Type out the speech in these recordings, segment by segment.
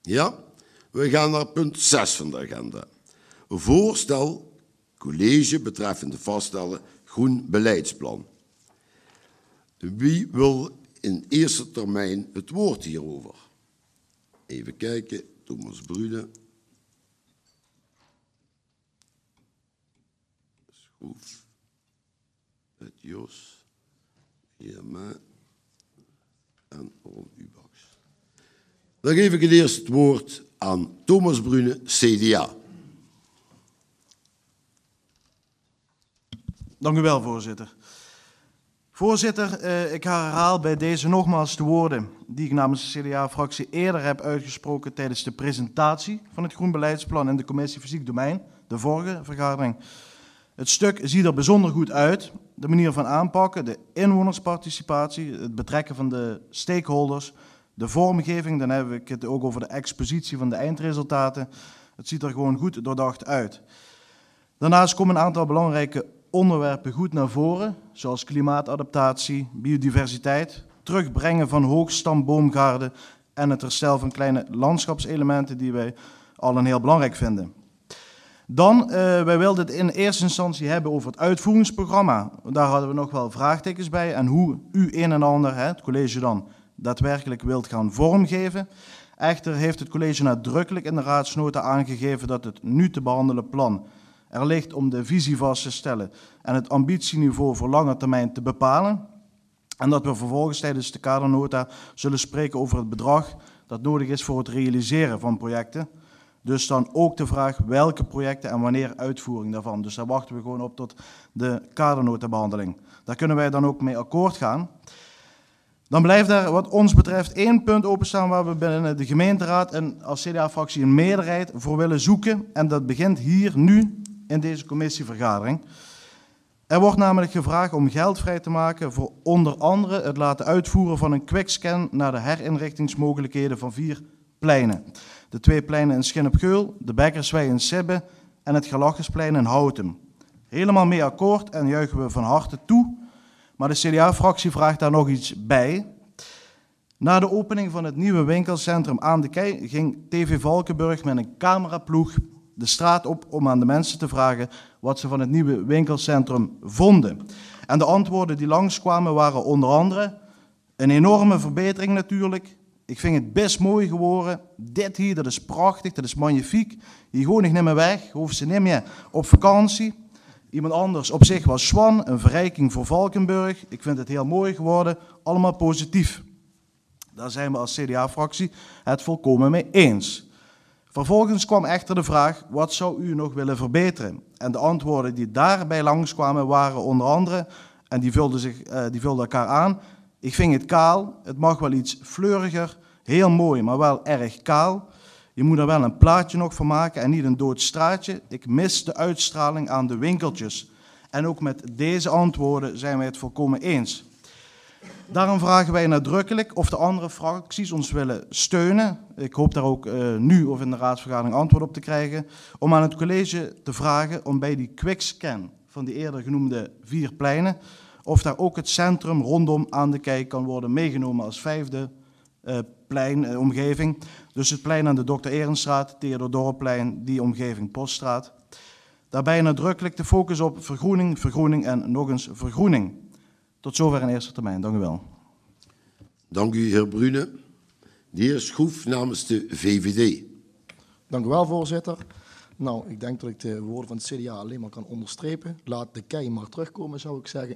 Ja, we gaan naar punt 6 van de agenda. Voorstel college betreffende vaststellen groen beleidsplan. Wie wil in eerste termijn het woord hierover? Even kijken, Thomas Brune. Schroef. Het Jos. Hierma. En Ron Ubachs. Dan geef ik het eerst het woord aan Thomas Brune, CDA. Dank u wel, voorzitter. Voorzitter, ik herhaal bij deze nogmaals de woorden die ik namens de CDA-fractie eerder heb uitgesproken tijdens de presentatie van het groen beleidsplan in de commissie Fysiek Domein, de vorige vergadering. Het stuk ziet er bijzonder goed uit. De manier van aanpakken, de inwonersparticipatie, het betrekken van de stakeholders, de vormgeving, dan heb ik het ook over de expositie van de eindresultaten. Het ziet er gewoon goed doordacht uit. Daarnaast komen een aantal belangrijke onderwerpen goed naar voren, zoals klimaatadaptatie, biodiversiteit, terugbrengen van hoogstamboomgaarden en het herstel van kleine landschapselementen die wij allen heel belangrijk vinden. Dan, wij wilden het in eerste instantie hebben over het uitvoeringsprogramma. Daar hadden we nog wel vraagtekens bij en hoe u een en ander, het college dan, daadwerkelijk wilt gaan vormgeven. Echter heeft het college nadrukkelijk in de raadsnota aangegeven dat het nu te behandelen plan er ligt om de visie vast te stellen en het ambitieniveau voor lange termijn te bepalen. En dat we vervolgens tijdens de kadernota zullen spreken over het bedrag dat nodig is voor het realiseren van projecten. Dus dan ook de vraag welke projecten en wanneer uitvoering daarvan. Dus daar wachten we gewoon op tot de kadernotabehandeling. Daar kunnen wij dan ook mee akkoord gaan. Dan blijft er wat ons betreft één punt openstaan waar we binnen de gemeenteraad en als CDA-fractie een meerderheid voor willen zoeken. En dat begint hier nu in deze commissievergadering. Er wordt namelijk gevraagd om geld vrij te maken voor onder andere het laten uitvoeren van een quickscan naar de herinrichtingsmogelijkheden van 4 pleinen. De 2 pleinen in Schin op Geul, de Bekkerswei in Sibbe en het Galachtersplein in Houten. Helemaal mee akkoord en juichen we van harte toe. Maar de CDA-fractie vraagt daar nog iets bij. Na de opening van het nieuwe winkelcentrum aan de Kei ging TV Valkenburg met een cameraploeg de straat op om aan de mensen te vragen wat ze van het nieuwe winkelcentrum vonden. En de antwoorden die langskwamen waren onder andere een enorme verbetering natuurlijk. Ik vind het best mooi geworden. Dit hier, dat is prachtig, dat is magnifiek. Hier gewoon niet meer weg, hoef ze niet meer op vakantie. Iemand anders op zich was Swan, een verrijking voor Valkenburg. Ik vind het heel mooi geworden, allemaal positief. Daar zijn we als CDA-fractie het volkomen mee eens. Vervolgens kwam echter de vraag, wat zou u nog willen verbeteren? En de antwoorden die daarbij langskwamen waren onder andere, en die vulden elkaar aan. Ik vind het kaal, het mag wel iets fleuriger, heel mooi, maar wel erg kaal. Je moet er wel een plaatje nog van maken en niet een dood straatje. Ik mis de uitstraling aan de winkeltjes. En ook met deze antwoorden zijn wij het volkomen eens. Daarom vragen wij nadrukkelijk of de andere fracties ons willen steunen. Ik hoop daar ook nu of in de raadsvergadering antwoord op te krijgen. Om aan het college te vragen om bij die quickscan van die eerder genoemde 4 pleinen, of daar ook het centrum rondom aan de Kei kan worden meegenomen als 5e omgeving. Dus het plein aan de Dr. Ehrenstraat, Theodor Dorpplein, die omgeving Poststraat. Daarbij nadrukkelijk de focus op vergroening, vergroening en nog eens vergroening. Tot zover in eerste termijn. Dank u wel. Dank u, heer Brune. De heer Schroef namens de VVD. Dank u wel, voorzitter. Nou, ik denk dat ik de woorden van het CDA alleen maar kan onderstrepen. Laat de Kei maar terugkomen, zou ik zeggen.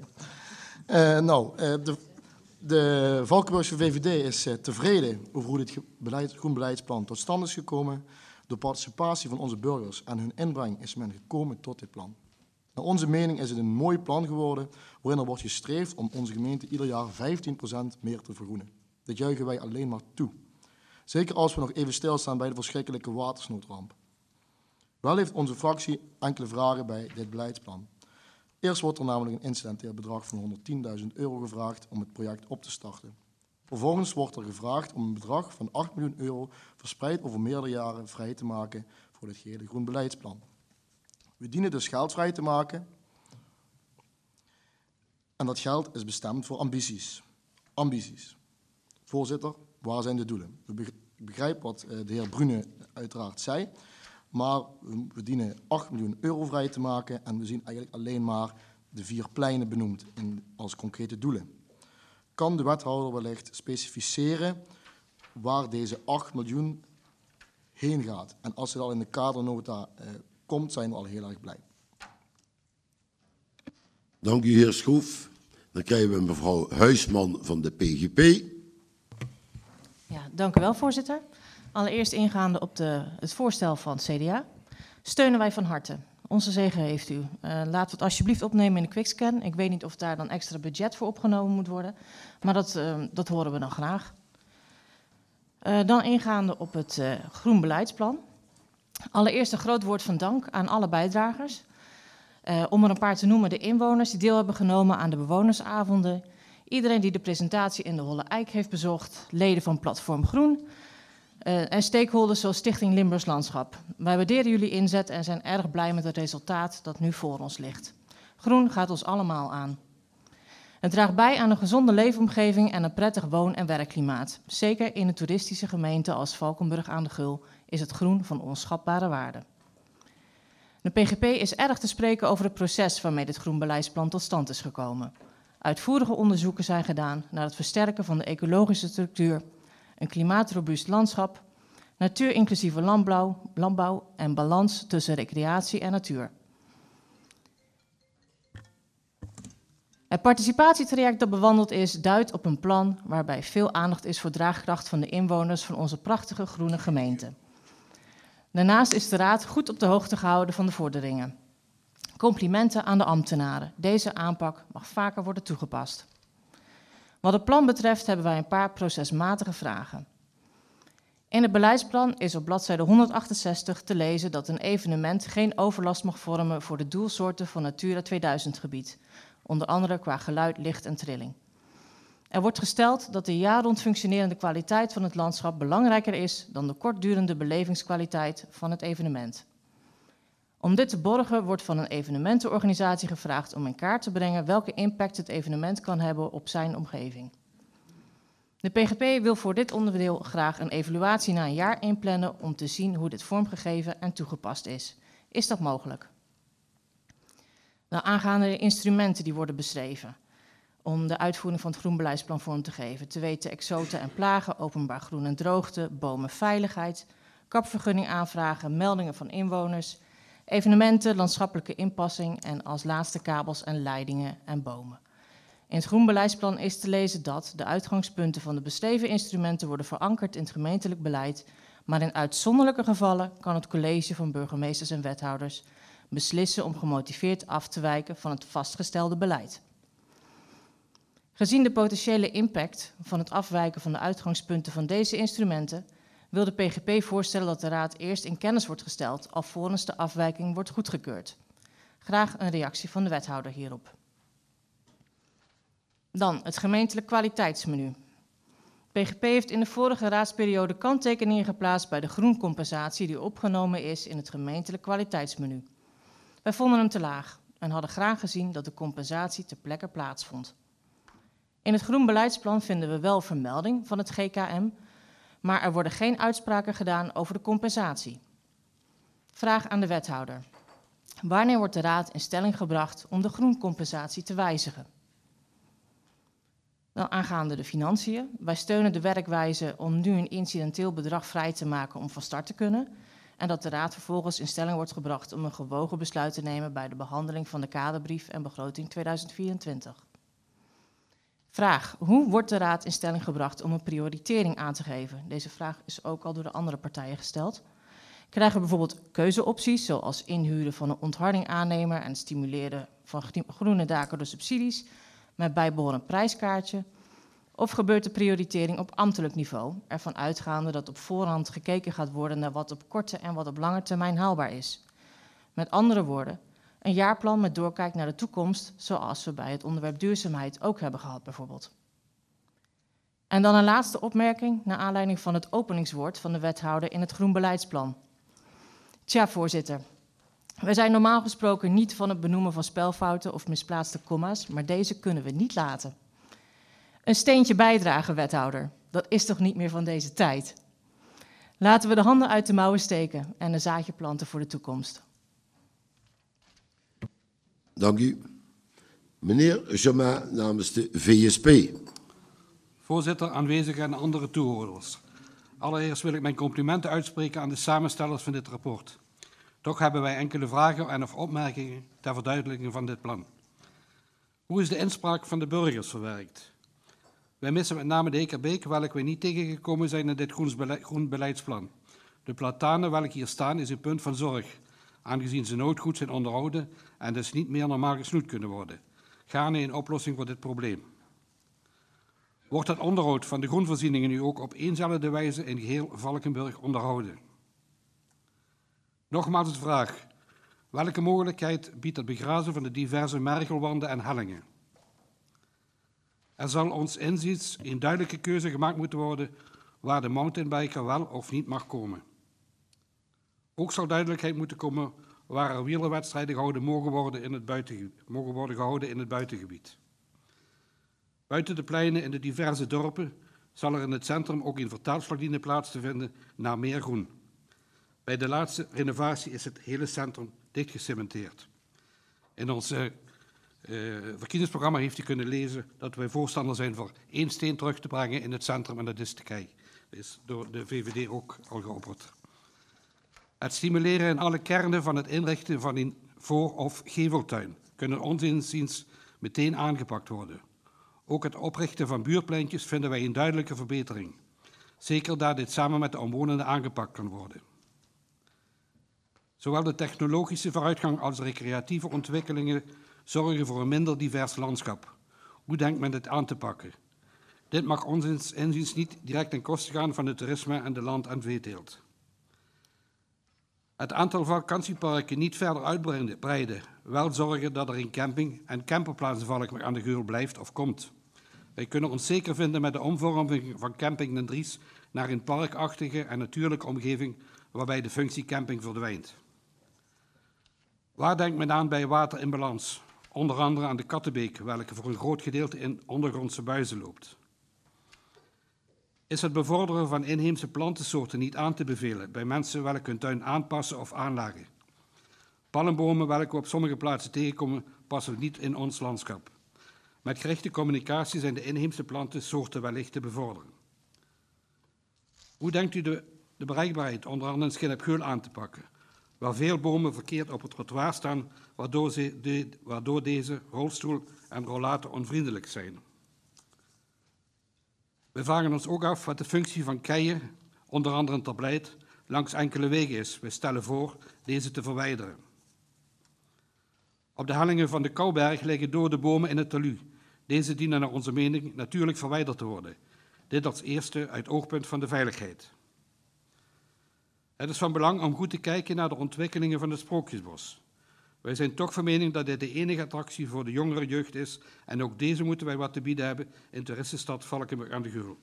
De Valkenburgse VVD is tevreden over hoe dit groen beleidsplan tot stand is gekomen. Door participatie van onze burgers en hun inbreng is men gekomen tot dit plan. Naar onze mening is het een mooi plan geworden waarin er wordt gestreefd om onze gemeente ieder jaar 15% meer te vergroenen. Dit juichen wij alleen maar toe. Zeker als we nog even stilstaan bij de verschrikkelijke watersnoodramp. Wel heeft onze fractie enkele vragen bij dit beleidsplan. Eerst wordt er namelijk een incidenteel bedrag van €110.000 gevraagd om het project op te starten. Vervolgens wordt er gevraagd om een bedrag van €8 miljoen verspreid over meerdere jaren vrij te maken voor dit gehele groen beleidsplan. We dienen dus geld vrij te maken en dat geld is bestemd voor ambities. Ambities. Voorzitter, waar zijn de doelen? Ik begrijp wat de heer Brune uiteraard zei, maar we dienen 8 miljoen euro vrij te maken en we zien eigenlijk alleen maar de 4 pleinen benoemd als concrete doelen. Kan de wethouder wellicht specificeren waar deze 8 miljoen heen gaat? En als het al in de kadernota komt, zijn we al heel erg blij. Dank u, heer Schoof. Dan krijgen we mevrouw Huisman van de PGP. Ja, dank u wel, voorzitter. Allereerst ingaande op het voorstel van het CDA. Steunen wij van harte. Onze zegen heeft u. Laten we het alsjeblieft opnemen in de quickscan. Ik weet niet of daar dan extra budget voor opgenomen moet worden, maar dat horen we dan graag. Dan ingaande op het groen beleidsplan. Allereerst een groot woord van dank aan alle bijdragers. Om er een paar te noemen, de inwoners die deel hebben genomen aan de bewonersavonden. Iedereen die de presentatie in de Holle Eik heeft bezocht. Leden van Platform Groen. En stakeholders zoals Stichting Limburgs Landschap. Wij waarderen jullie inzet en zijn erg blij met het resultaat dat nu voor ons ligt. Groen gaat ons allemaal aan. Het draagt bij aan een gezonde leefomgeving en een prettig woon- en werkklimaat. Zeker in een toeristische gemeente als Valkenburg aan de Geul is het groen van onschatbare waarde. De PGP is erg te spreken over het proces waarmee dit groenbeleidsplan tot stand is gekomen. Uitvoerige onderzoeken zijn gedaan naar het versterken van de ecologische structuur, een klimaatrobuust landschap, natuurinclusieve landbouw en balans tussen recreatie en natuur. Het participatietraject dat bewandeld is, duidt op een plan waarbij veel aandacht is voor draagkracht van de inwoners van onze prachtige groene gemeente. Daarnaast is de Raad goed op de hoogte gehouden van de vorderingen. Complimenten aan de ambtenaren. Deze aanpak mag vaker worden toegepast. Wat het plan betreft hebben wij een paar procesmatige vragen. In het beleidsplan is op bladzijde 168 te lezen dat een evenement geen overlast mag vormen voor de doelsoorten van Natura 2000 gebied, onder andere qua geluid, licht en trilling. Er wordt gesteld dat de jaar-rond functionerende kwaliteit van het landschap belangrijker is dan de kortdurende belevingskwaliteit van het evenement. Om dit te borgen wordt van een evenementenorganisatie gevraagd om in kaart te brengen welke impact het evenement kan hebben op zijn omgeving. De PGP wil voor dit onderdeel graag een evaluatie na een jaar inplannen om te zien hoe dit vormgegeven en toegepast is. Is dat mogelijk? Nou, aangaande de instrumenten die worden beschreven om de uitvoering van het groenbeleidsplan vorm te geven, te weten exoten en plagen, openbaar groen en droogte, bomenveiligheid, kapvergunning aanvragen, meldingen van inwoners, evenementen, landschappelijke inpassing en als laatste kabels en leidingen en bomen. In het groenbeleidsplan is te lezen dat de uitgangspunten van de beschreven instrumenten worden verankerd in het gemeentelijk beleid, maar in uitzonderlijke gevallen kan het college van burgemeesters en wethouders beslissen om gemotiveerd af te wijken van het vastgestelde beleid. Gezien de potentiële impact van het afwijken van de uitgangspunten van deze instrumenten, wil de PGP voorstellen dat de Raad eerst in kennis wordt gesteld alvorens de afwijking wordt goedgekeurd. Graag een reactie van de wethouder hierop. Dan het gemeentelijk kwaliteitsmenu. PGP heeft in de vorige raadsperiode kanttekeningen geplaatst bij de groencompensatie die opgenomen is in het gemeentelijk kwaliteitsmenu. Wij vonden hem te laag en hadden graag gezien dat de compensatie ter plekke plaatsvond. In het groenbeleidsplan vinden we wel vermelding van het GKM, maar er worden geen uitspraken gedaan over de compensatie. Vraag aan de wethouder. Wanneer wordt de Raad in stelling gebracht om de groencompensatie te wijzigen? Dan aangaande de financiën. Wij steunen de werkwijze om nu een incidenteel bedrag vrij te maken om van start te kunnen en dat de Raad vervolgens in stelling wordt gebracht om een gewogen besluit te nemen bij de behandeling van de kaderbrief en begroting 2024. Vraag. Hoe wordt de Raad in stelling gebracht om een prioritering aan te geven? Deze vraag is ook al door de andere partijen gesteld. Krijgen we bijvoorbeeld keuzeopties, zoals inhuren van een onthardingaannemer en het stimuleren van groene daken door subsidies, met bijbehorend prijskaartje? Of gebeurt de prioritering op ambtelijk niveau, ervan uitgaande dat op voorhand gekeken gaat worden naar wat op korte en wat op lange termijn haalbaar is? Met andere woorden, een jaarplan met doorkijk naar de toekomst, zoals we bij het onderwerp duurzaamheid ook hebben gehad bijvoorbeeld. En dan een laatste opmerking naar aanleiding van het openingswoord van de wethouder in het groenbeleidsplan. Tja, voorzitter, wij zijn normaal gesproken niet van het benoemen van spelfouten of misplaatste komma's, maar deze kunnen we niet laten. Een steentje bijdragen, wethouder, dat is toch niet meer van deze tijd? Laten we de handen uit de mouwen steken en een zaadje planten voor de toekomst. Dank u. Meneer Jamin namens de VSP. Voorzitter, aanwezigen en andere toehoorders. Allereerst wil ik mijn complimenten uitspreken aan de samenstellers van dit rapport. Toch hebben wij enkele vragen en of opmerkingen ter verduidelijking van dit plan. Hoe is de inspraak van de burgers verwerkt? Wij missen met name de heer Beek, welke wij niet tegengekomen zijn in dit groen beleidsplan. De platanen welke hier staan is een punt van zorg, aangezien ze nooit goed zijn onderhouden en dus niet meer normaal gesnoeid kunnen worden. Gaarne een oplossing voor dit probleem. Wordt het onderhoud van de groenvoorzieningen nu ook op eenzelfde wijze in geheel Valkenburg onderhouden? Nogmaals de vraag, welke mogelijkheid biedt het begrazen van de diverse mergelwanden en hellingen? Er zal ons inziens een duidelijke keuze gemaakt moeten worden waar de mountainbiker wel of niet mag komen. Ook zal duidelijkheid moeten komen waar er wielerwedstrijden gehouden mogen worden in het buitengebied. Buiten de pleinen in de diverse dorpen zal er in het centrum ook een vertaalslag dienen plaats te vinden naar meer groen. Bij de laatste renovatie is het hele centrum dichtgecementeerd. In ons verkiezingsprogramma heeft u kunnen lezen dat wij voorstander zijn voor 1 steen terug te brengen in het centrum en dat is de kei. Dat is door de VVD ook al geopperd. Het stimuleren in alle kernen van het inrichten van een voor- of geveltuin kunnen ons inziens meteen aangepakt worden. Ook het oprichten van buurtpleintjes vinden wij een duidelijke verbetering. Zeker daar dit samen met de omwonenden aangepakt kan worden. Zowel de technologische vooruitgang als de recreatieve ontwikkelingen zorgen voor een minder divers landschap. Hoe denkt men dit aan te pakken? Dit mag ons inziens niet direct ten koste gaan van het toerisme en de land- en veeteelt. Het aantal vakantieparken niet verder uitbreiden, wel zorgen dat er een camping- en camperplaatsen aan de geul blijft of komt. Wij kunnen ons zeker vinden met de omvorming van camping Den Dries naar een parkachtige en natuurlijke omgeving waarbij de functie camping verdwijnt. Waar denkt men aan bij water in balans? Onder andere aan de Kattenbeek, welke voor een groot gedeelte in ondergrondse buizen loopt. Is het bevorderen van inheemse plantensoorten niet aan te bevelen bij mensen welke hun tuin aanpassen of aanlagen? Palmbomen welke we op sommige plaatsen tegenkomen, passen niet in ons landschap. Met gerichte communicatie zijn de inheemse plantensoorten wellicht te bevorderen. Hoe denkt u de bereikbaarheid onder andere in Schillepgeul aan te pakken, waar veel bomen verkeerd op het trottoir staan, waardoor deze rolstoel- en rollator onvriendelijk zijn? We vragen ons ook af wat de functie van keien, onder andere in Terblijt, langs enkele wegen is. We stellen voor deze te verwijderen. Op de hellingen van de Kouberg liggen dode bomen in het talud. Deze dienen naar onze mening natuurlijk verwijderd te worden. Dit als eerste uit oogpunt van de veiligheid. Het is van belang om goed te kijken naar de ontwikkelingen van het Sprookjesbos. Wij zijn toch van mening dat dit de enige attractie voor de jongere jeugd is en ook deze moeten wij wat te bieden hebben in toeristenstad Valkenburg aan de Geul.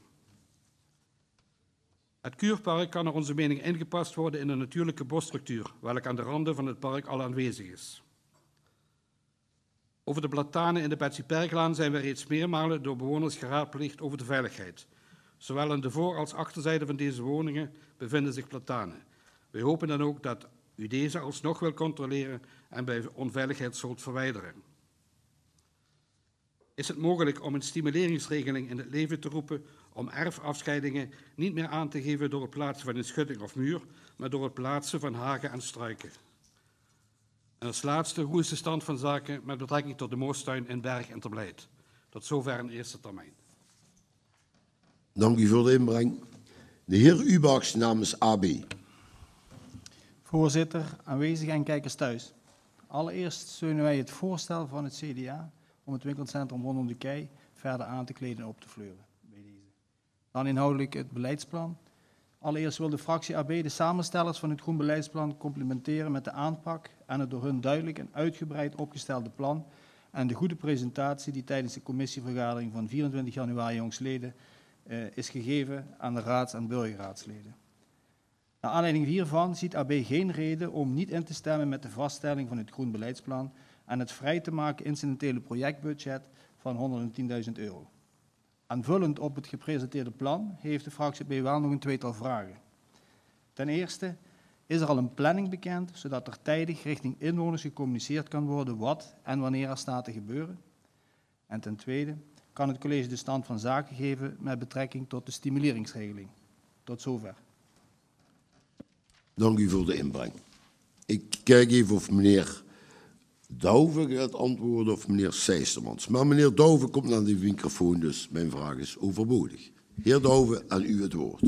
Het Kuurpark kan naar onze mening ingepast worden in een natuurlijke bosstructuur, welke aan de randen van het park al aanwezig is. Over de platanen in de Betsy Perklaan zijn we reeds meermalen door bewoners geraadpleegd over de veiligheid. Zowel aan de voor- als achterzijde van deze woningen bevinden zich platanen. Wij hopen dan ook dat u deze alsnog wil controleren en bij onveiligheid zult verwijderen. Is het mogelijk om een stimuleringsregeling in het leven te roepen om erfafscheidingen niet meer aan te geven door het plaatsen van een schutting of muur, maar door het plaatsen van hagen en struiken? En als laatste, hoe is de stand van zaken met betrekking tot de moostuin in Berg en Terblijt? Tot zover in eerste termijn. Dank u voor de inbreng. De heer Ubachs namens AB. Voorzitter, aanwezigen en kijkers thuis. Allereerst steunen wij het voorstel van het CDA om het winkelcentrum rondom de kei verder aan te kleden en op te fleuren. Bij deze. Dan inhoudelijk het beleidsplan. Allereerst wil de fractie AB de samenstellers van het groen beleidsplan complimenteren met de aanpak en het door hun duidelijk en uitgebreid opgestelde plan en de goede presentatie die tijdens de commissievergadering van 24 januari jongstleden is gegeven aan de raads- en burgerraadsleden. Naar aanleiding hiervan ziet AB geen reden om niet in te stemmen met de vaststelling van het groen beleidsplan en het vrij te maken incidentele projectbudget van €110.000. Aanvullend op het gepresenteerde plan heeft de fractie AB wel nog een tweetal vragen. Ten eerste is er al een planning bekend, zodat er tijdig richting inwoners gecommuniceerd kan worden wat en wanneer er staat te gebeuren. En ten tweede kan het college de stand van zaken geven met betrekking tot de stimuleringsregeling. Tot zover. Dank u voor de inbreng. Ik kijk even of meneer Douwe gaat antwoorden of meneer Sijstermans. Maar meneer Douwe komt naar de microfoon, dus mijn vraag is overbodig. Heer Douwe, aan u het woord.